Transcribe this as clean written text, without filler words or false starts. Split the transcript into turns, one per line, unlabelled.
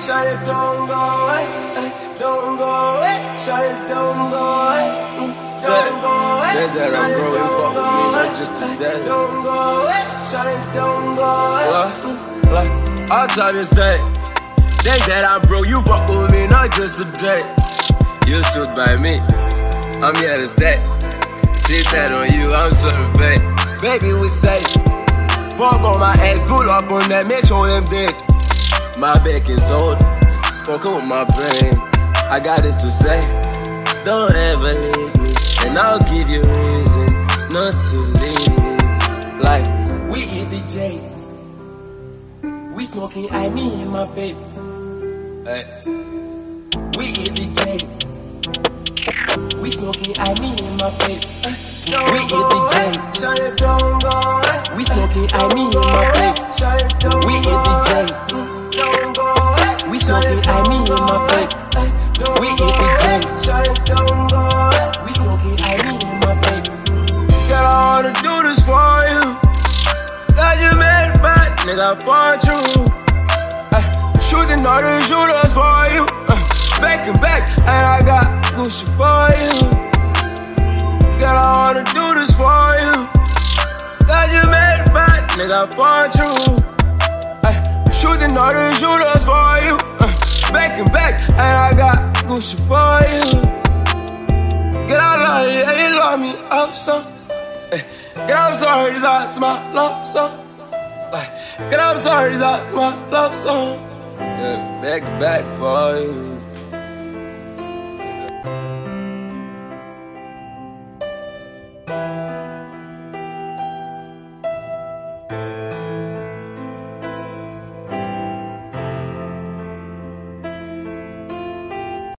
shawty, don't go away, don't go away, shawty, don't go away, don't go away.
There's that I'm bro, you fuck with me, not just today.
Don't go away, shawty, don't go away.
All time you stay. Days that I'm broke, you fuck with me, not just today. You stood by me, I'm here to stay. Shit that on you, I'm serving back. Baby, we safe. Fuck on my ass, pull up on that, make sure them dead. My back is old, fuckin' with my brain. I got this to say, don't ever leave me, and I'll give you a reason not to leave. Like, we eat the J, we smoking, I, me and my baby. Hey. We eat the J, we smoking, I, me and my baby. We eat the J,
Shawty, don't go away.
we smoking, I, me and my baby.
Shawty, don't
We eat the J,
don't go away.
we smoking, I, me and my baby. We eat the J,
Shawty, don't go away.
we smoking, I, me and my baby. Girl, I wanna do this for you. Got you made bad, nigga, for you. Shooting all the shooters for you. Back and back, and I got Gucci for you. Girl, I wanna do this for you. Got you made bad, nigga, for you. Shooting all the shooters for you. Back and back, and I got Gucci for you. Girl, I love you, and you love me also. Girl, I'm sorry, this is my love song. Girl, I'm sorry, this is my love song. Yeah, back for you.